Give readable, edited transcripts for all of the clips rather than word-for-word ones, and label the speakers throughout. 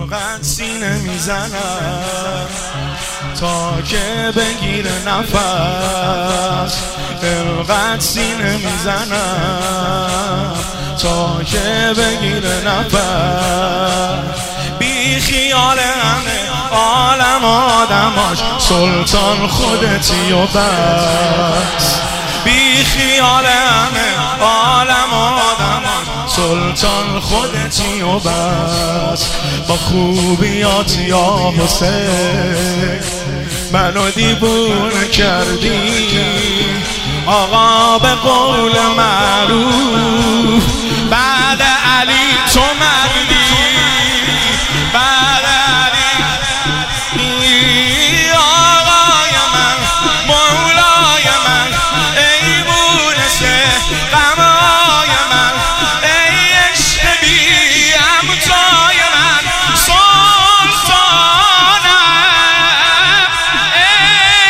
Speaker 1: انقدر سینه میزنم تا که بگیره نفس، انقدر سینه میزنم تا که بگیره نفس. بی خیال همه عالم آدماش سلطان خودتی و بس. بی خیال همه عالم آدماش سلطان خودتی و بس. با خوبیات یا حسین منو دیوونه کردی، آقا به قول معروف بعد علی تو مردی، بعد علی آقای من مولای من ای مونس غمای من ای عشق بی همتای من سلطانم ای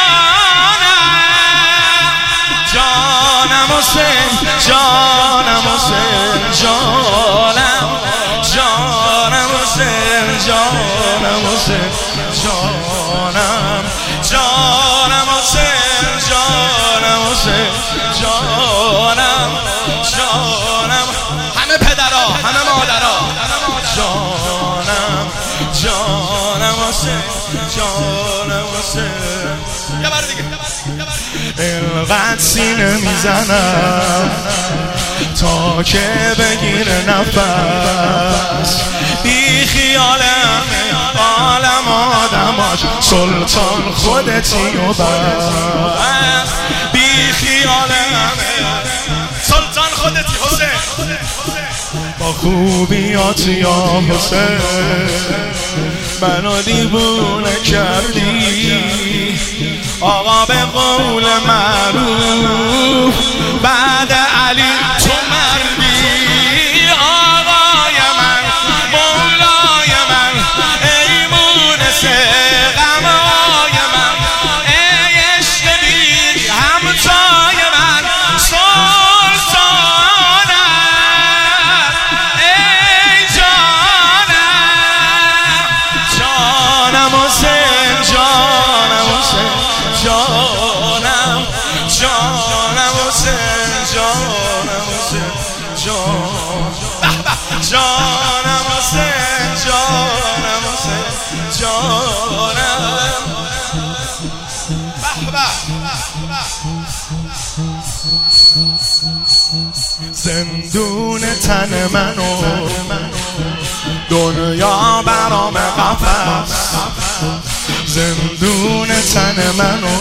Speaker 1: جانم حسین جانم حسین جانم جانم حسین جانم حسین جانم جانم حسین جانم حسین جانم جانم همه پدرها همه مادرها جانم جانم حسین جانم حسین. یه بار دیگه اینقدر سینه میزنم تا که بگیره نفس. بی خیال همه عالم آدماش سلطان خودتی و بس. بی خیال همه سلطان خودتی حسین. با خوبیات یا حسین منو دیوونه کردی، آقا به قول معروف بعد علی تو مردی، آقای من مولای من ای مونس غمای من ای عشق بی همتای من سلطانم ای جانم حسین جانم حسین جانم جانم حسین جانم حسین جانم حسین جانم حسین جانم. زندون تن منو دنیا برام قفس، زندون تن منو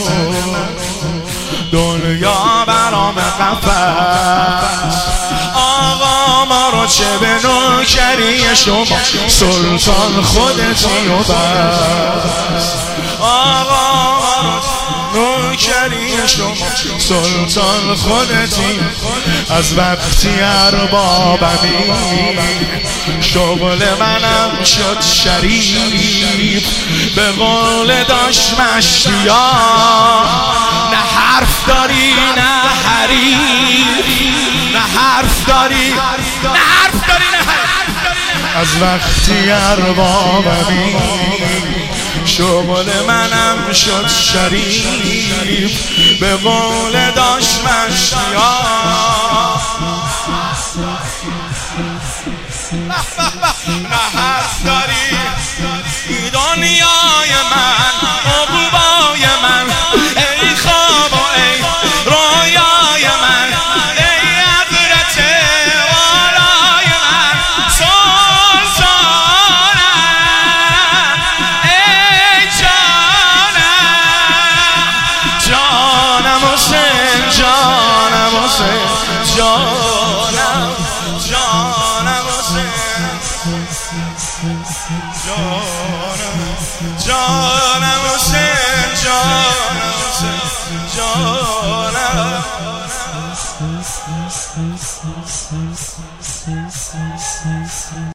Speaker 1: دنیا برام قفس. آقا ما رو چه به نوکری شما سلطان خودتی و بس. آقا ما رو نوکری شما سلطان خودتی. از وقتی اربابمی شغل منم شد شریف، به قول داشت مشتیا نه حرف داری نه حریف، نه حرف داری نه حرف داری نه حریف. از وقتی اربابمی شغل منم شد شریف، به قول داشت مشتیا نه حرف داری. دنیای من عقوبای من ای خواب و ای رویای من ای حضرت والای من سلطانم ای جانم حسین جانم حسین جانم جانم حسین جانم حسین جانم حسین جانم.